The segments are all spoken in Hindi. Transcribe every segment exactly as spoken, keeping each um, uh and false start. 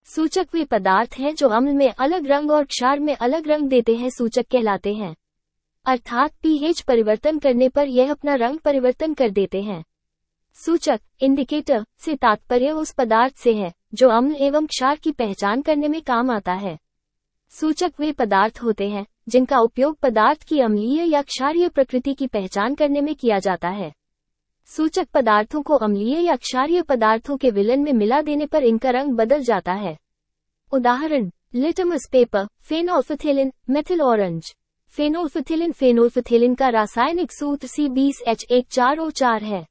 सूचक वे पदार्थ हैं जो अम्ल में अलग रंग और क्षार में अलग रंग देते हैं, सूचक कहलाते हैं। अर्थात पीएच परिवर्तन करने पर यह अपना रंग परिवर्तन कर देते हैं। सूचक इंडिकेटर से तात्पर्य उस पदार्थ से है जो अम्ल एवं क्षार की पहचान करने में काम आता है। सूचक वे पदार्थ होते हैं जिनका उपयोग पदार्थ की अम्लीय या क्षारीय प्रकृति की पहचान करने में किया जाता है। सूचक पदार्थों को अम्लीय या क्षारीय पदार्थों के विलयन में मिला देने पर इनका रंग बदल जाता है। उदाहरण, litmus paper, phenolphthalein, methyl orange. Phenolphthalein phenolphthalein का रासायनिक सूत्र सी बीस एच एक चार ओ चार है।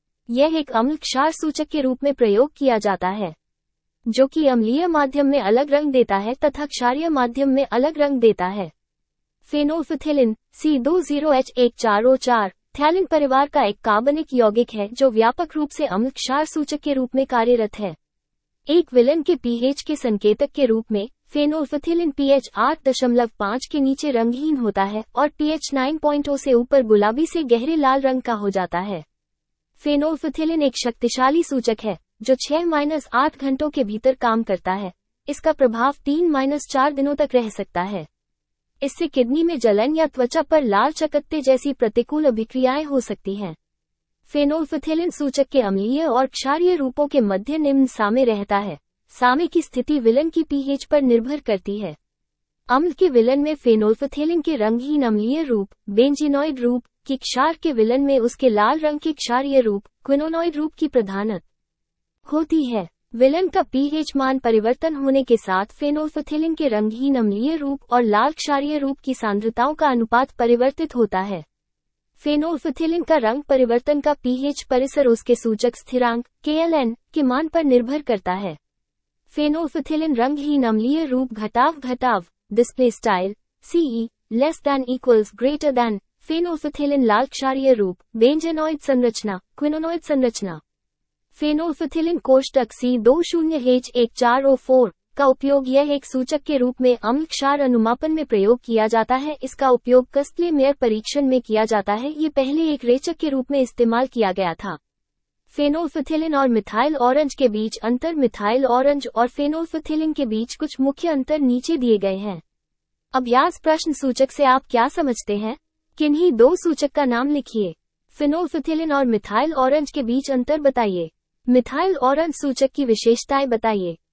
यह एक अम्ल क्षार सूचक के रूप में प्रयोग किया जाता है, जो कि अम्लीय माध्यम में अलग रंग देता है तथा क्षारीय माध्यम में अलग रंग देता है। फेनोल्फेथिलीन सी बीस एच एक चार ओ चार थैलिन परिवार का एक कार्बनिक यौगिक है जो व्यापक रूप से अम्ल क्षार सूचक के रूप में कार्यरत है। एक विलयन के पीएच के संकेतक के रूप में फेनोल्फेथिलीन पीएच आठ दशमलव पाँच के नीचे रंगहीन होता है और पीएच नौ पॉइंट शून्य से ऊपर गुलाबी से गहरे लाल रंग का हो जाता है। फेनोल्फेथिलीन एक शक्तिशाली सूचक है जो छह से आठ घंटों के भीतर काम करता है। इसका प्रभाव तीन से चार दिनों तक रह सकता है। इससे किडनी में जलन या त्वचा पर लाल चकत्ते जैसी प्रतिकूल अभिक्रियाएं हो सकती हैं। फेनोल्फेथिलीन सूचक के अम्लीय और क्षारीय रूपों के मध्य निम्न साम्य रहता है। साम्य की स्थिति विलयन की पीएच पर निर्भर करती है। अम्ल के विलयन में फेनोल्फेथिलीन के रंगहीन अम्लीय रूप, बेंजीनॉइड रूप की क्षार के विलयन में उसके लाल रंग के क्षारीय रूप, क्विनोनॉइड रूप की प्रधानता होती है। विलयन का पीएच मान परिवर्तन होने के साथ फेनोल्फेथिलीन के रंगहीन अम्लीय रूप और लाल क्षारीय रूप की सांद्रताओं का अनुपात परिवर्तित होता है। फेनोल्फेथिलीन का रंग परिवर्तन का पीएच परिसर उसके सूचक स्थिरांक केएलएन के मान पर निर्भर करता है। फेनोल्फेथिलीन रंगहीन अम्लीय रूप घटाव घटाव display style CE less than equals greater than phenolphthalein लाल क्षारीय रूप बेंजेनॉइड संरचना क्विनोनॉइड संरचना। फेनोल्फेथिलीन कोष्टक सी बीस एच एक चार ओ चार का उपयोग यह एक सूचक के रूप में अम्ल क्षार अनुमापन में प्रयोग किया जाता है। इसका उपयोग कस्टले मेयर परीक्षण में किया जाता है। ये पहले एक रेचक के रूप में इस्तेमाल किया गया था। फेनोल्फेथिलीन और मिथाइल ऑरेंज के बीच अंतर। मिथाइल ऑरेंज और फेनोल्फेथिलीन के बीच कुछ मुख्य अंतर नीचे दिए गए हैं। अभ्यास प्रश्न सूचक से आप क्या समझते हैं? किन्हीं दो सूचक का नाम लिखिए। फेनोल्फेथिलीन और मिथाइल ऑरेंज के बीच अंतर बताइए। मिथाइल ऑरेंज सूचक की विशेषताएं बताइए।